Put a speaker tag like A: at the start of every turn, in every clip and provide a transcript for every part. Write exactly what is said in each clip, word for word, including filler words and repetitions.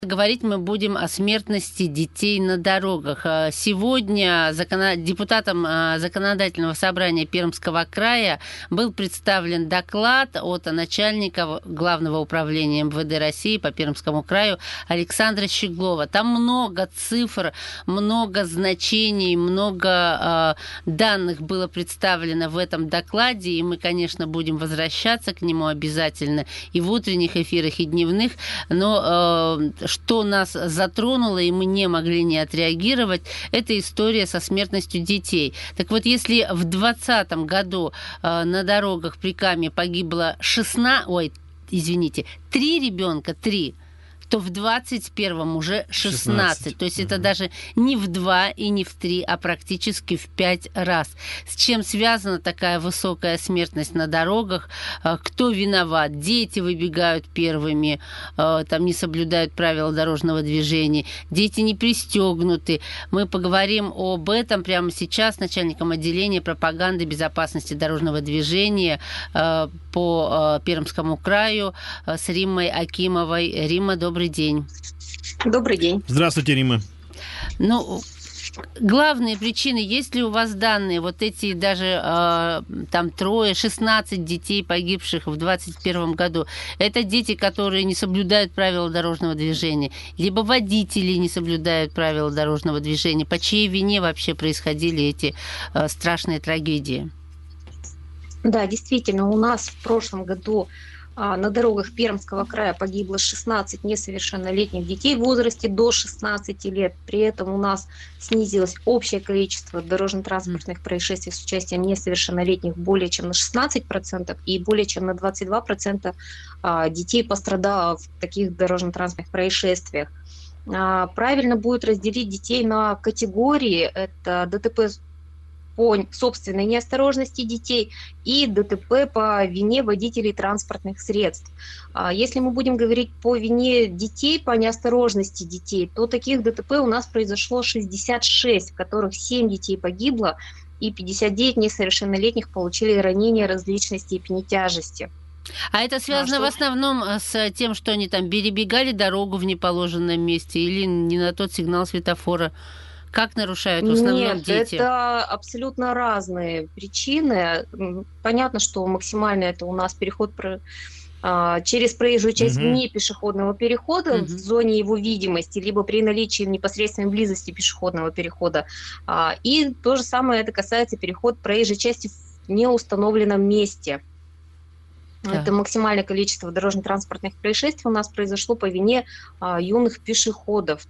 A: Говорить мы будем о смертности детей на дорогах. Сегодня закон... депутатам Законодательного собрания Пермского края был представлен доклад от начальника Главного управления эм вэ дэ России по Пермскому краю Александра Щеглова. Там много цифр, много значений, много э, данных было представлено в этом докладе, и мы, конечно, будем возвращаться к нему обязательно и в утренних эфирах, и дневных, но э, что нас затронуло, и мы не могли не отреагировать, это история со смертностью детей. Так вот, если в двадцатом году э, на дорогах при Каме погибло шестнадцать, ой, извините, три ребенка, три, то в двадцать первом уже шестнадцать. шестнадцать. То есть угу. это даже не в два и не в три, а практически в пять раз. С чем связана такая высокая смертность на дорогах? Кто виноват? Дети выбегают первыми, там не соблюдают правила дорожного движения, дети не пристегнуты. Мы поговорим об этом прямо сейчас с начальником отделения пропаганды безопасности дорожного движения по Пермскому краю с Риммой Акимовой. Римма, добрый день.
B: Добрый день.
C: Здравствуйте, Римма.
A: Ну, главные причины, есть ли у вас данные, вот эти даже э, там трое, шестнадцать детей, погибших в двадцать первом году, это дети, которые не соблюдают правила дорожного движения, либо водители не соблюдают правила дорожного движения, по чьей вине вообще происходили эти э, страшные трагедии?
B: Да, действительно, у нас в прошлом году а, на дорогах Пермского края погибло шестнадцать несовершеннолетних детей в возрасте до шестнадцати лет. При этом у нас снизилось общее количество дорожно-транспортных происшествий с участием несовершеннолетних более чем на шестнадцать процентов и более чем на двадцать два процента а, детей пострадало в таких дорожно-транспортных происшествиях. А, правильно будет разделить детей на категории. Это ДТП по собственной неосторожности детей и ДТП по вине водителей транспортных средств. Если мы будем говорить по вине детей, по неосторожности детей, то таких ДТП у нас произошло шестьдесят шесть, в которых семь детей погибло и пятьдесят девять несовершеннолетних получили ранения различной степени тяжести.
A: А это связано а что... в основном с тем, что они там перебегали дорогу в неположенном месте или не на тот сигнал светофора? Как нарушают в основном
B: Нет,
A: дети?
B: это абсолютно разные причины. Понятно, что максимально это у нас переход про, а, через проезжую часть угу. вне пешеходного перехода угу. в зоне его видимости, либо при наличии в непосредственной близости пешеходного перехода. А, и то же самое это касается переход проезжей части в неустановленном месте. Да. Это максимальное количество дорожно-транспортных происшествий у нас произошло по вине а, юных пешеходов.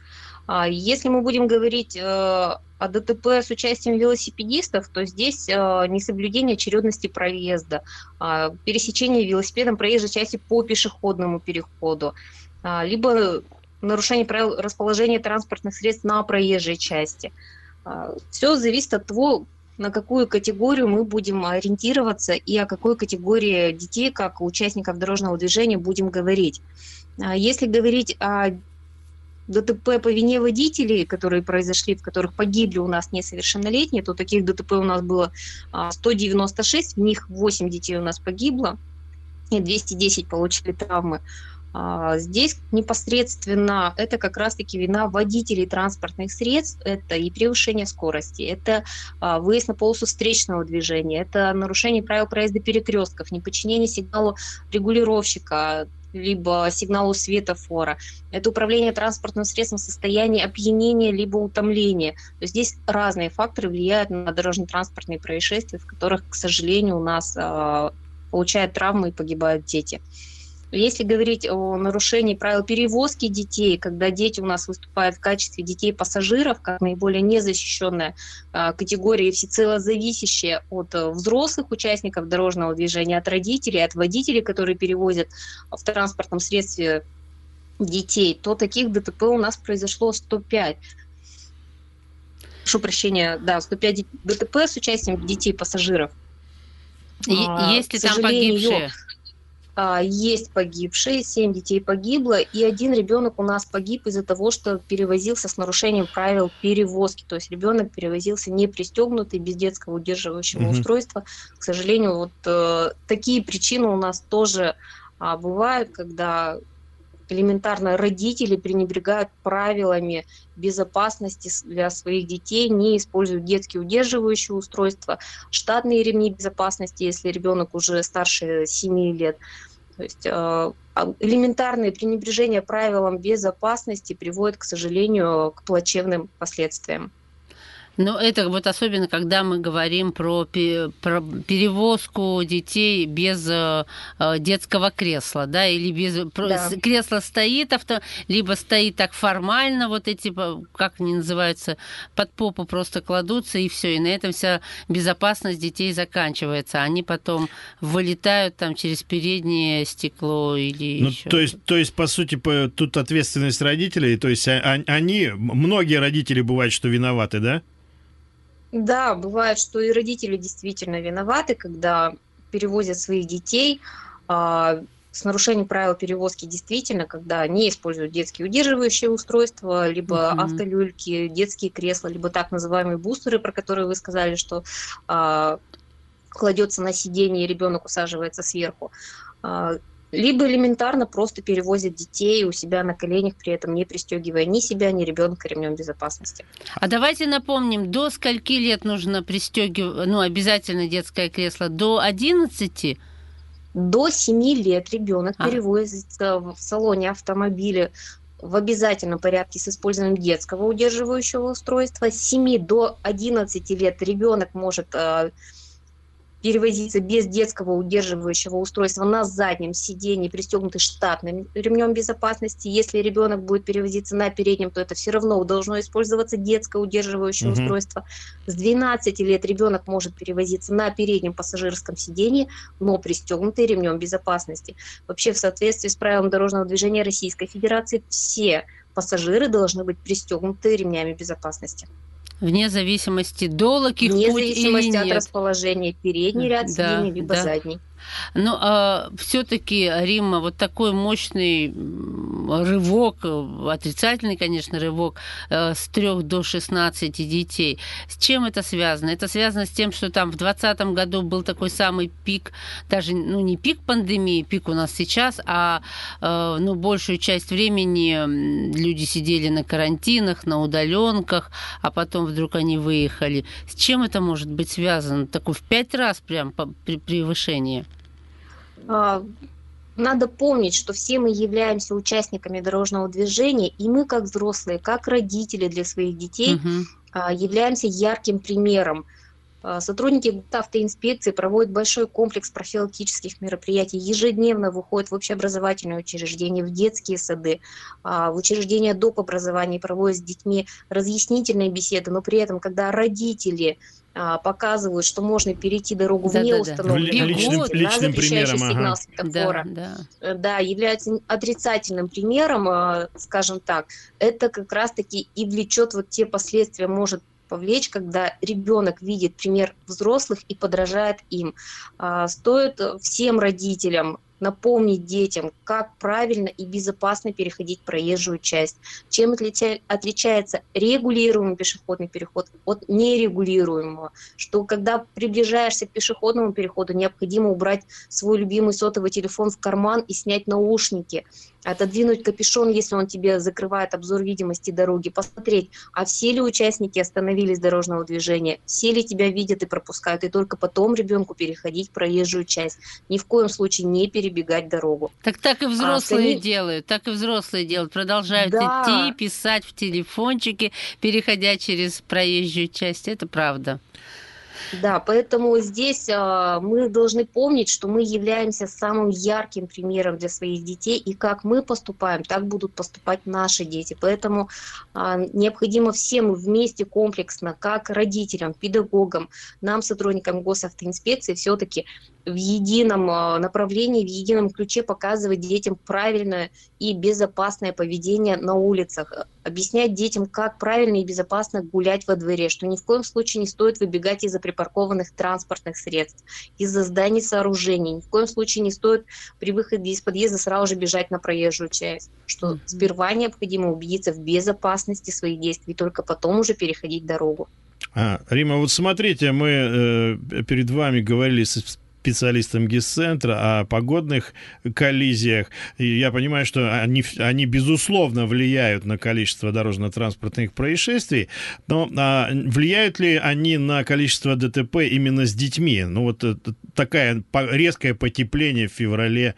B: Если мы будем говорить э, о ДТП с участием велосипедистов, то здесь э, несоблюдение очередности проезда, э, пересечение велосипедом проезжей части по пешеходному переходу, э, либо нарушение правил расположения транспортных средств на проезжей части. Э, все зависит от того, на какую категорию мы будем ориентироваться и о какой категории детей, как участников дорожного движения, будем говорить. Э, если говорить о ДТП по вине водителей, которые произошли, в которых погибли у нас несовершеннолетние, то таких ДТП у нас было сто девяносто шесть, в них восемь детей у нас погибло, и двести десять получили травмы. Здесь непосредственно это как раз-таки вина водителей транспортных средств, это и превышение скорости, это выезд на полосу встречного движения, это нарушение правил проезда перекрестков, неподчинение сигналу регулировщика, либо сигналу светофора. Это управление транспортным средством в состоянии опьянения либо утомления. То есть здесь разные факторы влияют на дорожно-транспортные происшествия, в которых, к сожалению, у нас э, получают травмы и погибают дети. Если говорить о нарушении правил перевозки детей, когда дети у нас выступают в качестве детей-пассажиров, как наиболее незащищенная а, категория, всецело зависящая от а, взрослых участников дорожного движения, от родителей, от водителей, которые перевозят в транспортном средстве детей, то таких ДТП у нас произошло сто пять. Прошу прощения, да, сто пять ДТП с участием детей-пассажиров.
A: Есть ли там погибшие?
B: Есть погибшие, семь детей погибло, и один ребенок у нас погиб из-за того, что перевозился с нарушением правил перевозки. То есть ребенок перевозился не пристегнутый, без детского удерживающего mm-hmm. устройства. К сожалению, вот э, такие причины у нас тоже а, бывают, когда элементарно родители пренебрегают правилами безопасности для своих детей, не используют детские удерживающие устройства, штатные ремни безопасности, если ребенок уже старше семи лет. То есть элементарное пренебрежение правилам безопасности приводит, к сожалению, к плачевным последствиям.
A: Но это вот особенно, когда мы говорим про, про перевозку детей без э, детского кресла, да, или без... Да. Кресло стоит, авто, либо стоит так формально, вот эти, как они называются, под попу просто кладутся, и все, и на этом вся безопасность детей заканчивается. Они потом вылетают там через переднее стекло или
C: ну,
A: еще.
C: То есть, то есть, по сути, по, тут ответственность родителей, то есть они, многие родители бывают, что виноваты, да?
B: Да, бывает, что и родители действительно виноваты, когда перевозят своих детей а, с нарушением правил перевозки, действительно, когда не используют детские удерживающие устройства, либо uh-huh. автолюльки, детские кресла, либо так называемые бустеры, про которые вы сказали, что а, кладется на сиденье и ребенок усаживается сверху. А, либо элементарно просто перевозят детей у себя на коленях, при этом не пристегивая ни себя, ни ребенка ремнем безопасности.
A: А давайте напомним, до скольки лет нужно пристегивать, ну, обязательно детское кресло? До одиннадцати?
B: До семи лет ребенок а. перевозится в салоне автомобиля в обязательном порядке с использованием детского удерживающего устройства. С семи до одиннадцати лет ребенок может перевозиться без детского удерживающего устройства на заднем сидении, пристегнутый штатным ремнем безопасности. Если ребенок будет перевозиться на переднем, то это все равно должно использоваться детское удерживающее uh-huh. устройство. С двенадцати лет ребенок может перевозиться на переднем пассажирском сидении, но пристегнутый ремнем безопасности. Вообще, в соответствии с правилами дорожного движения Российской Федерации, все пассажиры должны быть пристегнуты ремнями безопасности.
A: Вне зависимости, долг их
B: Вне
A: путь или нет.
B: Вне зависимости от расположения, передний ряд да, сидений, либо
A: да.
B: задний.
A: Но а, все-таки, Римма, вот такой мощный рывок, отрицательный, конечно, рывок с трёх до шестнадцати детей. С чем это связано? Это связано с тем, что там в двадцатом году был такой самый пик, даже ну, не пик пандемии, пик у нас сейчас, а ну, большую часть времени люди сидели на карантинах, на удаленках, а потом вдруг они выехали. С чем это может быть связано? Такое в пять раз прям превышение.
B: Надо помнить, что все мы являемся участниками дорожного движения, и мы, как взрослые, как родители для своих детей, uh-huh. являемся ярким примером. Сотрудники автоинспекции проводят большой комплекс профилактических мероприятий, ежедневно выходят в общеобразовательные учреждения, в детские сады, в учреждения доп. Образования, проводят с детьми разъяснительные беседы, но при этом, когда родители показывают, что можно перейти дорогу
A: да,
B: вне
A: да,
B: установленного
C: личным,
B: места,
C: личным
B: да, запрещающий
C: примером,
B: сигнал
C: ага.
B: светофора,
A: да,
B: да. да, является отрицательным примером, скажем так, это как раз-таки и влечет вот те последствия, может повлечь, когда ребенок видит пример взрослых и подражает им. Стоит всем родителям напомнить детям, как правильно и безопасно переходить проезжую часть. Чем отличается регулируемый пешеходный переход от нерегулируемого. Что когда приближаешься к пешеходному переходу, необходимо убрать свой любимый сотовый телефон в карман и снять наушники, отодвинуть капюшон, если он тебе закрывает обзор видимости дороги, посмотреть, а все ли участники остановились дорожного движения, все ли тебя видят и пропускают, и только потом ребенку переходить проезжую часть. Ни в коем случае не перебегать дорогу.
A: Так так и взрослые
B: а,
A: делают, так и взрослые делают, продолжают
B: да.
A: идти, писать в телефончике, переходя через проезжую часть, это правда.
B: Да, поэтому здесь а, мы должны помнить, что мы являемся самым ярким примером для своих детей, и как мы поступаем, так будут поступать наши дети. Поэтому а, необходимо всем вместе комплексно, как родителям, педагогам, нам, сотрудникам госавтоинспекции, все-таки в едином направлении, в едином ключе показывать детям правильное и безопасное поведение на улицах, объяснять детям, как правильно и безопасно гулять во дворе, что ни в коем случае не стоит выбегать из-за припаркованных транспортных средств, из-за зданий, сооружений, ни в коем случае не стоит при выходе из подъезда сразу же бежать на проезжую часть, что mm-hmm. сперва необходимо убедиться в безопасности своих действий, только потом уже переходить дорогу.
C: А, Римма, вот смотрите, мы э, перед вами говорили с специалистам ГИС-центра о погодных коллизиях. И я понимаю, что они, они безусловно влияют на количество дорожно-транспортных происшествий, но а, влияют ли они на количество ДТП именно с детьми? Ну вот такая резкое потепление в феврале.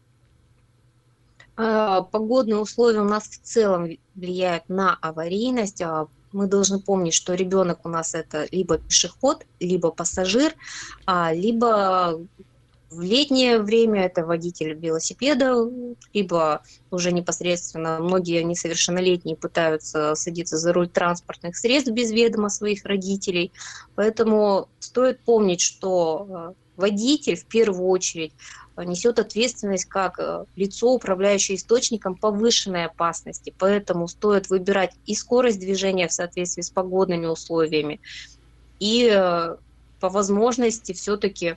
B: Погодные условия у нас в целом влияют на аварийность. Мы должны помнить, что ребенок у нас это либо пешеход, либо пассажир, либо в летнее время это водитель велосипеда, либо уже непосредственно многие несовершеннолетние пытаются садиться за руль транспортных средств без ведома своих родителей. Поэтому стоит помнить, что водитель в первую очередь несет ответственность как лицо, управляющее источником повышенной опасности. Поэтому стоит выбирать и скорость движения в соответствии с погодными условиями, и по возможности все-таки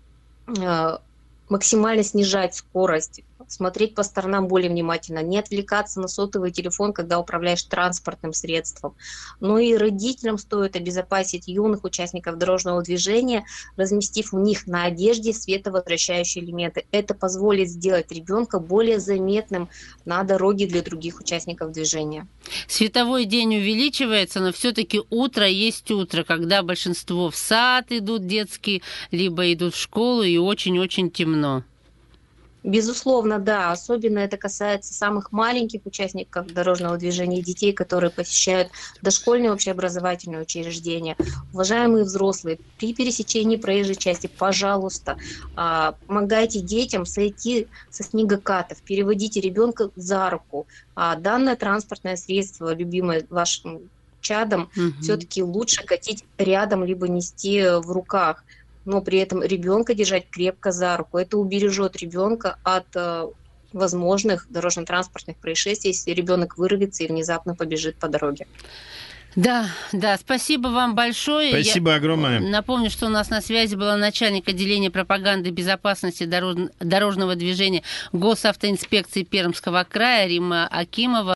B: максимально снижать скорость, смотреть по сторонам более внимательно, не отвлекаться на сотовый телефон, когда управляешь транспортным средством. Ну и родителям стоит обезопасить юных участников дорожного движения, разместив у них на одежде световозвращающие элементы. Это позволит сделать ребенка более заметным на дороге для других участников движения.
A: Световой день увеличивается, но все-таки утро есть утро, когда большинство в сад идут детские, либо идут в школу, и очень-очень темно.
B: Безусловно, да. Особенно это касается самых маленьких участников дорожного движения, детей, которые посещают дошкольные общеобразовательные учреждения. Уважаемые взрослые, при пересечении проезжей части, пожалуйста, помогайте детям сойти со снегокатов, переводите ребенка за руку. Данное транспортное средство, любимое вашим чадом, угу. все-таки лучше катить рядом, либо нести в руках, но при этом ребенка держать крепко за руку. Это убережет ребенка от э, возможных дорожно-транспортных происшествий, если ребенок вырвется и внезапно побежит по дороге.
A: Да, да, спасибо вам большое.
C: Спасибо
A: Я
C: огромное.
A: Напомню, что у нас на связи была начальник отделения пропаганды и безопасности дорож... дорожного движения Госавтоинспекции Пермского края Римма Акимова.